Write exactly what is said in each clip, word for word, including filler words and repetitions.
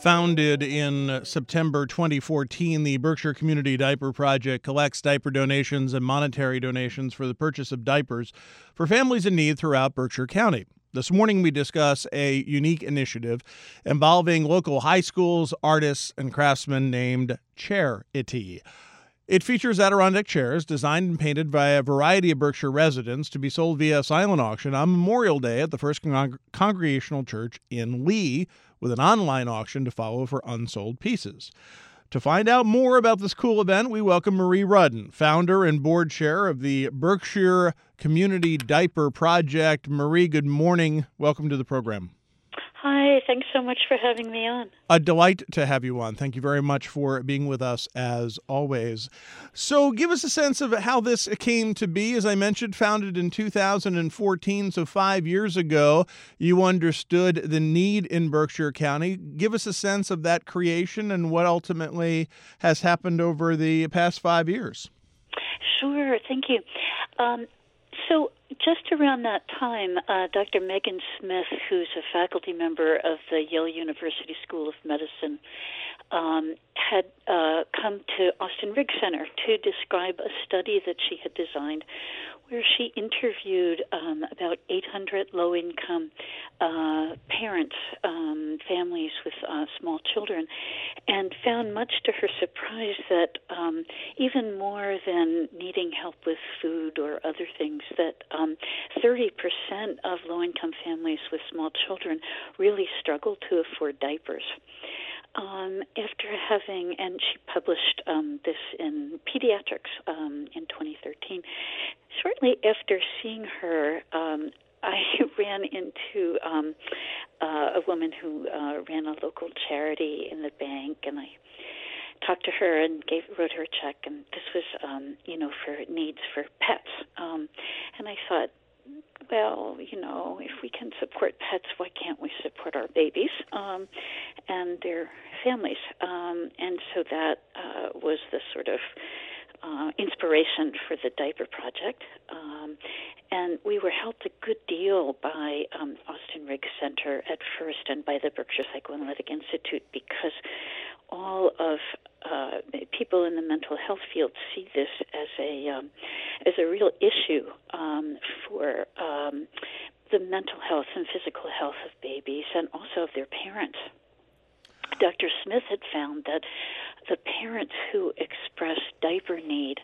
Founded in September twenty fourteen, the Berkshire Community Diaper Project collects diaper donations and monetary donations for the purchase of diapers for families in need throughout Berkshire County. This morning, we discuss a unique initiative involving local high schools, artists, and craftsmen named Chair-Ity. It features Adirondack chairs designed and painted by a variety of Berkshire residents to be sold via silent auction on Memorial Day at the First Con- Congregational Church in Lee, with an online auction to follow for unsold pieces. To find out more about this cool event, we welcome Marie Rudden, founder and board chair of the Berkshire Community Diaper Project. Marie, good morning. Welcome to the program. Hi, thanks so much for having me on. A delight to have you on. Thank you very much for being with us as always. So give us a sense of how this came to be. As I mentioned, founded in two thousand fourteen, so five years ago, you understood the need in Berkshire County. Give us a sense of that creation and what ultimately has happened over the past five years. Sure, thank you. Um, so just around that time, uh, Doctor Megan Smith, who's a faculty member of the Yale University School of Medicine, um, had uh, come to Austin Riggs Center to describe a study that she had designed where she interviewed um, about eight hundred low-income uh, parents, um, families with uh, small children, and found much to her surprise that um, even more than needing help with food or other things, that um, thirty percent of low-income families with small children really struggle to afford diapers. Um, after having, and she published um, this in Pediatrics um, in twenty thirteen, shortly after seeing her, um, I ran into um, uh, a woman who uh, ran a local charity in the bank, and I talked to her and gave wrote her a check, and this was, um, you know, for needs for pets. Um, and I thought, well, you know, if we can support pets, why can't we support our babies um, and their families? Um, and so that uh, was the sort of uh, inspiration for the Diaper Project. Um, and we were helped a good deal by um, Austin Riggs Center at first and by the Berkshire Psychoanalytic Institute, because all of uh, people in the mental health field see this as a um, as a real issue um, for um, the mental health and physical health of babies and also of their parents. Doctor Smith had found that the parents who expressed diaper need,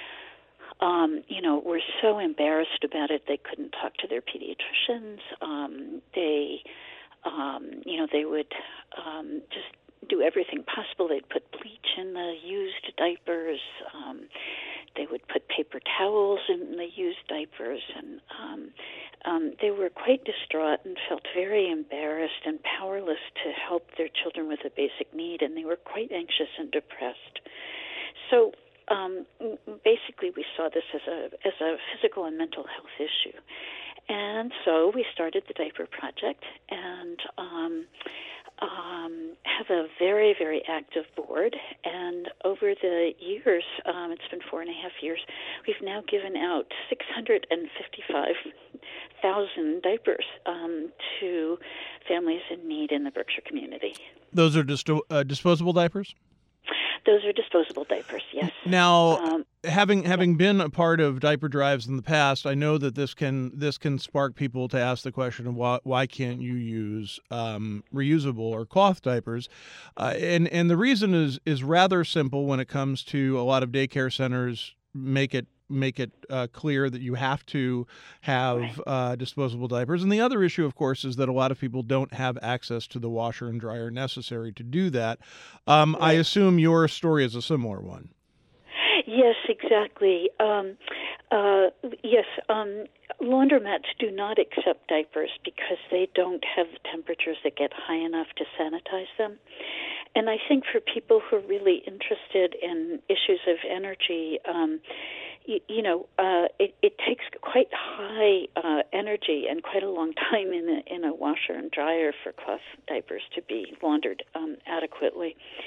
um, you know, were so embarrassed about it they couldn't talk to their pediatricians. Um, they, um, you know, they would um, just do everything possible. They'd put bleach in the used diapers. Um, they would put paper towels in the used diapers, and um, um, they were quite distraught and felt very embarrassed and powerless to help their children with a basic need, and they were quite anxious and depressed. So um, basically, we saw this as a as a physical and mental health issue, and so we started the Diaper Project, and um, Um, have a very, very active board, and over the years, um, it's been four and a half years, we've now given out six hundred fifty-five thousand diapers um, to families in need in the Berkshire community. Those are dist- uh, disposable diapers? Those are disposable diapers, yes. Now, um, having having been a part of diaper drives in the past, I know that this can this can spark people to ask the question of why why can't you use um, reusable or cloth diapers, uh, and and the reason is is rather simple when it comes to a lot of daycare centers make it make it uh, clear that you have to have Right. uh, disposable diapers. And the other issue, of course, is that a lot of people don't have access to the washer and dryer necessary to do that. Um, Right. I assume your story is a similar one. Yes, exactly. Um, uh, yes, um, laundromats do not accept diapers because they don't have the temperatures that get high enough to sanitize them. And I think for people who are really interested in issues of energy, um, you, you know, uh, it, it takes quite high uh, energy and quite a long time in a, in a washer and dryer for cloth diapers to be laundered um, adequately.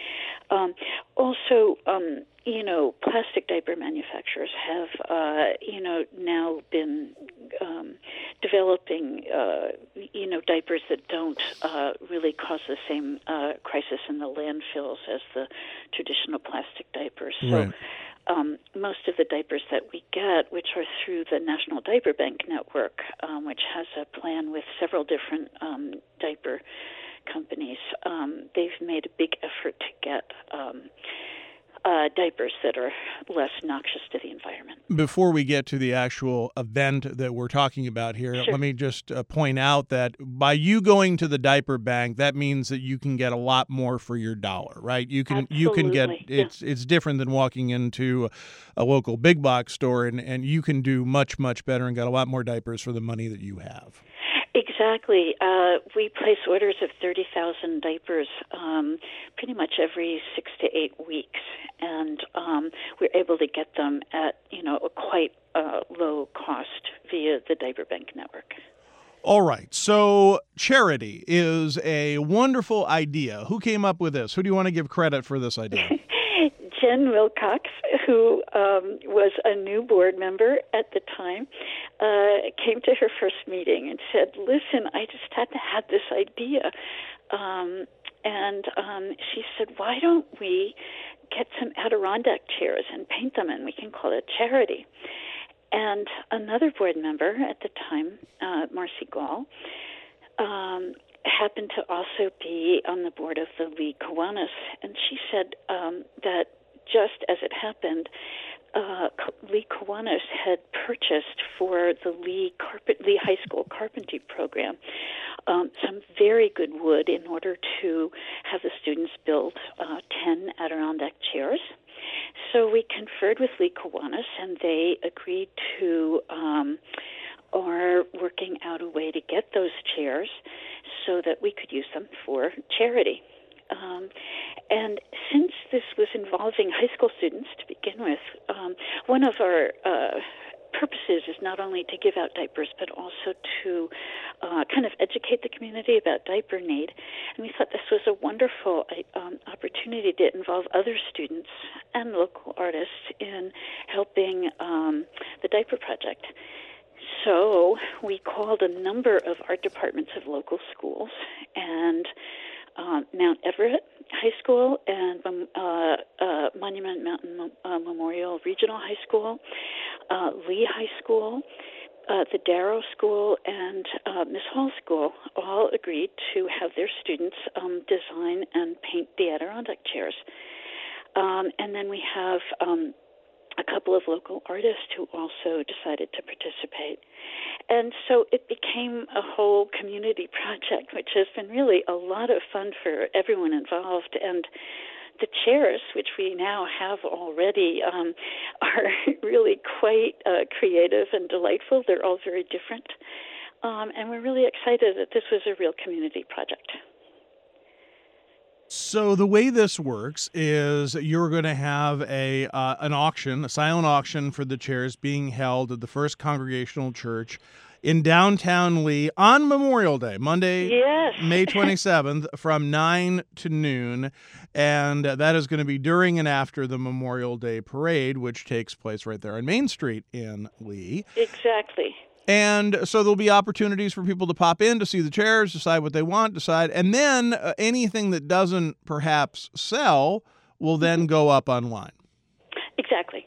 Um, also, um, you know, plastic diaper manufacturers have, uh, you know, now been um, developing, uh, you know, diapers that don't uh, really cause the same uh, crisis in the landfills as the traditional plastic diapers. Right. So um, most of the diapers that we get, which are through the National Diaper Bank Network, um, which has a plan with several different um, diaper companies, um, they've made a big effort to get um, uh, diapers that are less noxious to the environment. Before we get to the actual event that we're talking about here, Sure. let me just uh, point out that by you going to the diaper bank, that means that you can get a lot more for your dollar, right? You can Absolutely. you can get Yeah. it's it's different than walking into a local big box store, and, and you can do much, much better and get a lot more diapers for the money that you have. Exactly. Uh, we place orders of thirty thousand diapers um, pretty much every six to eight weeks, and um, we're able to get them at, you know, a quite uh, low cost via the Diaper Bank Network. All right. So charity is a wonderful idea. Who came up with this? Who do you want to give credit for this idea? Jen Wilcox, who um, was a new board member at the time, uh, came to her first meeting and said, listen, I just had to have this idea. Um, and um, she said, why don't we get some Adirondack chairs and paint them, and we can call it charity. And another board member at the time, uh, Marcy Gall, um, happened to also be on the board of the Lee Kiwanis, and she said um, that just as it happened, uh, Lee Kiwanis had purchased for the Lee, Carpet, Lee High School carpentry program um, some very good wood in order to have the students build uh, ten Adirondack chairs. So we conferred with Lee Kiwanis, and they agreed to um, are working out a way to get those chairs so that we could use them for charity. Um, and since this was involving high school students to begin with, um, one of our uh, purposes is not only to give out diapers, but also to uh, kind of educate the community about diaper need. And we thought this was a wonderful um, opportunity to involve other students and local artists in helping um, the Diaper Project. So we called a number of art departments of local schools, and uh, Mount Everett High School and um, uh, uh, Monument Mountain uh, Memorial Regional High School, uh, Lee High School, uh, the Darrow School, and uh, Miss Hall School all agreed to have their students um, design and paint the Adirondack chairs. Um, and then we have um, a couple of local artists who also decided to participate. And so it became a whole community project, which has been really a lot of fun for everyone involved. And the chairs, which we now have already, um, are really quite uh, creative and delightful. They're all very different. Um, and we're really excited that this was a real community project. So the way this works is you're going to have a uh, an auction, a silent auction for the chairs being held at the First Congregational Church in downtown Lee on Memorial Day, Monday, yes. May twenty-seventh, from nine to noon. And that is going to be during and after the Memorial Day Parade, which takes place right there on Main Street in Lee. Exactly. And so there'll be opportunities for people to pop in to see the chairs, decide what they want, decide. And then uh, anything that doesn't perhaps sell will then go up online. Exactly.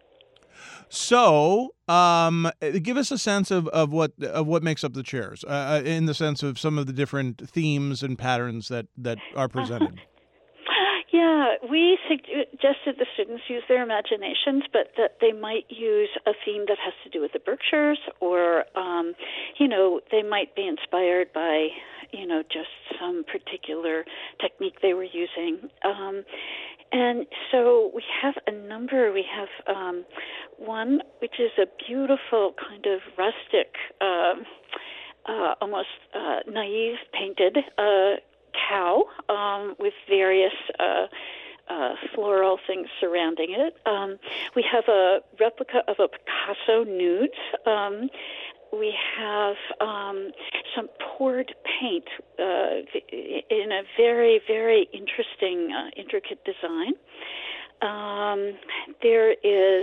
So um, give us a sense of, of what of what makes up the chairs, uh, in the sense of some of the different themes and patterns that, that are presented. Uh-huh. Yeah, we suggested the students use their imaginations, but that they might use a theme that has to do with the Berkshires, or, um, you know, they might be inspired by, you know, just some particular technique they were using. Um, and so we have a number. We have um, one which is a beautiful kind of rustic, uh, uh, almost uh, naive painted uh cow um, with various uh, uh, floral things surrounding it. Um, we have a replica of a Picasso nude, um, we have um, some poured paint uh, in a very, very interesting, uh, intricate design. Um, there is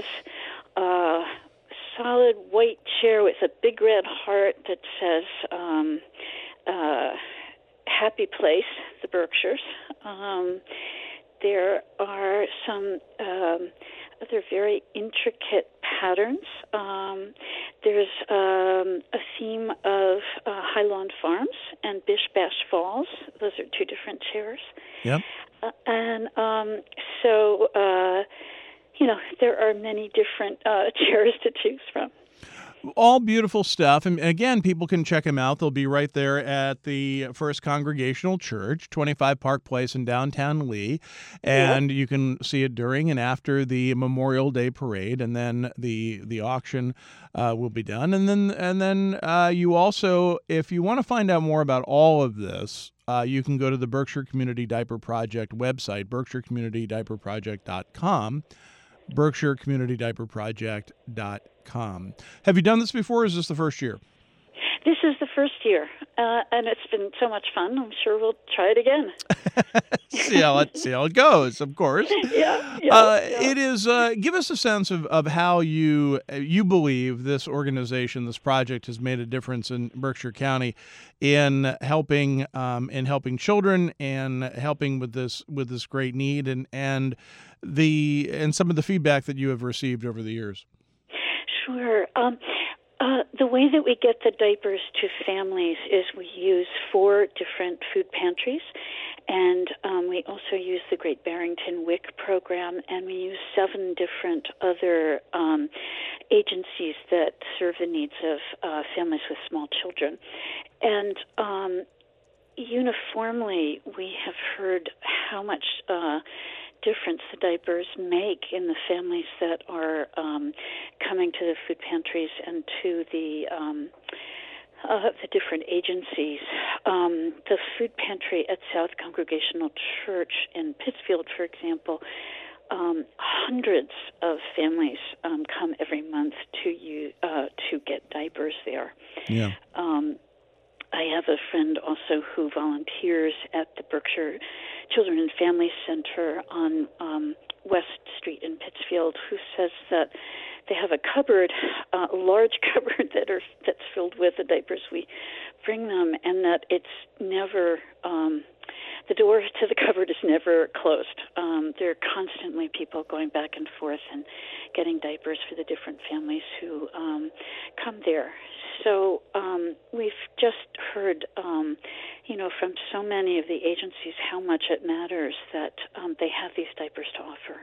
a solid white chair with a big red heart that says um, uh, Happy Place, the Berkshires. Um, there are some um, other very intricate patterns. Um, there's um, a theme of uh, Highland Farms and Bish Bash Falls. Those are two different chairs. Yep. Uh, and um, so, uh, you know, there are many different uh, chairs to choose from. All beautiful stuff. And again, people can check them out. They'll be right there at the First Congregational Church, twenty-five Park Place in downtown Lee. And yep. You can see it during and after the Memorial Day Parade. And then the the auction uh, will be done. And then, and then uh, you also, if you want to find out more about all of this, uh, you can go to the Berkshire Community Diaper Project website, berkshire community diaper project dot com. berkshire community diaper project dot com. Have you done this before, or is this the first year? This is the first year, uh, and it's been so much fun. I'm sure we'll try it again. see, how it, see how it goes, of course. Yeah, yeah, uh, yeah. It is, uh, give us a sense of, of how you you believe this organization, this project, has made a difference in Berkshire County in helping um, in helping children and helping with this with this great need, and and the and some of the feedback that you have received over the years. Sure. Um, uh, the way that we get the diapers to families is we use four different food pantries, and um, we also use the Great Barrington W I C program, and we use seven different other um, agencies that serve the needs of uh, families with small children. And um, uniformly, we have heard how much uh, difference the diapers make in the families that are um, coming to the food pantries and to the um, uh, the different agencies. Um, the food pantry at South Congregational Church in Pittsfield, for example, um, hundreds of families um, come every month to you uh, to get diapers there. Yeah. Um, I have a friend also who volunteers at the Berkshire Children and Family Center on um, West Street in Pittsfield, who says that they have a cupboard, uh, a large cupboard that are that's filled with the diapers we bring them, and that it's never um, the door to the cupboard is never closed. Um, there are constantly people going back and forth and getting diapers for the different families who um, come there. So um, we've just heard, um, you know, from so many of the agencies how much it matters that um, they have these diapers to offer.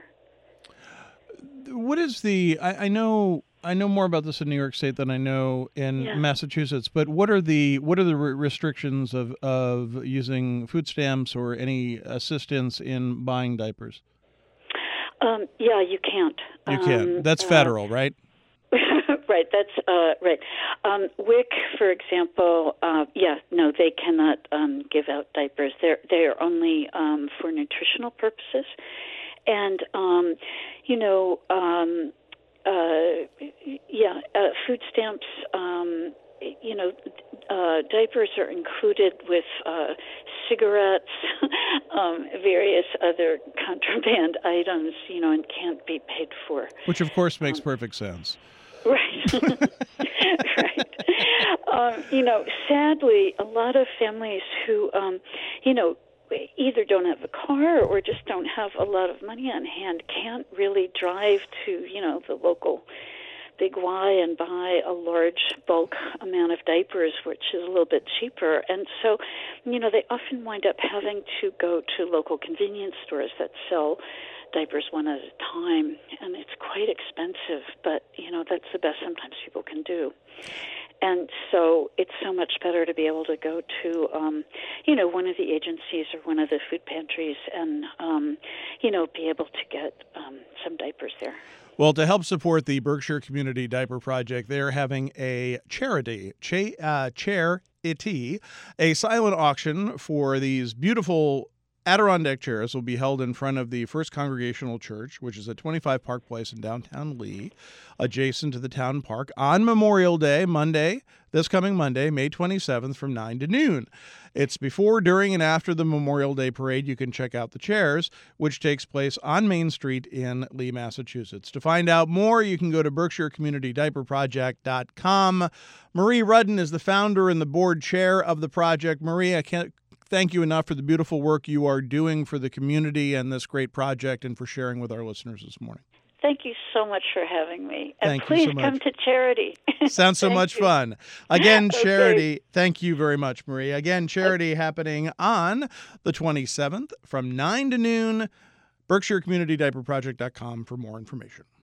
What is the? I, I know I know more about this in New York State than I know in yeah. Massachusetts. But what are the what are the re- restrictions of of using food stamps or any assistance in buying diapers? Um, yeah, you can't. You can't. Um, That's federal, uh, right? Right, that's uh, right. Um, W I C, for example, uh, yeah, no, they cannot um, give out diapers. They're they are only um, for nutritional purposes, and um, you know, um, uh, yeah, uh, food stamps. Um, you know, uh, diapers are included with uh, cigarettes, um, various other contraband items. You know, and can't be paid for. Which, of course, makes um, perfect sense. Right. Right. Um, you know, sadly, a lot of families who, um, you know, either don't have a car or just don't have a lot of money on hand can't really drive to, you know, the local Big Y and buy a large bulk amount of diapers, which is a little bit cheaper. And so, you know, they often wind up having to go to local convenience stores that sell diapers one at a time, and it's quite expensive, but, you know, that's the best sometimes people can do. And so it's so much better to be able to go to, um, you know, one of the agencies or one of the food pantries and, um, you know, be able to get um, some diapers there. Well, to help support the Berkshire Community Diaper Project, they're having a charity, cha- uh, Charity, a silent auction for these beautiful Adirondack Chairs will be held in front of the First Congregational Church, which is at twenty-five Park Place in downtown Lee, adjacent to the town park, on Memorial Day, Monday, this coming Monday, May twenty-seventh, from nine to noon. It's before, during, and after the Memorial Day parade. You can check out the Chairs, which takes place on Main Street in Lee, Massachusetts. To find out more, you can go to berkshire community diaper project dot com. Marie Rudden is the founder and the board chair of the project. Marie, I can't thank you enough for the beautiful work you are doing for the community and this great project, and for sharing with our listeners this morning. Thank you so much for having me. And thank you please so much. Come to Charity. Sounds so much you. fun. Again, Okay. Charity, thank you very much, Marie. Again, Charity okay. happening on the twenty-seventh from nine to noon. berkshire community diaper project dot com for more information.